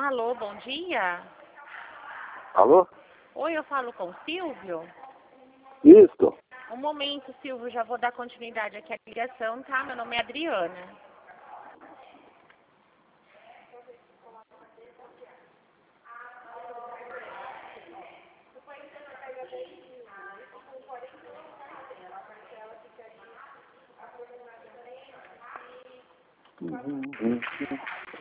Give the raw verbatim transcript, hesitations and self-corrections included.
Alô, bom dia. Alô? Oi, eu falo com o Silvio. Isso. Um momento, Silvio, já vou dar continuidade aqui à ligação, tá? Meu nome é Adriana. Uhum, uhum.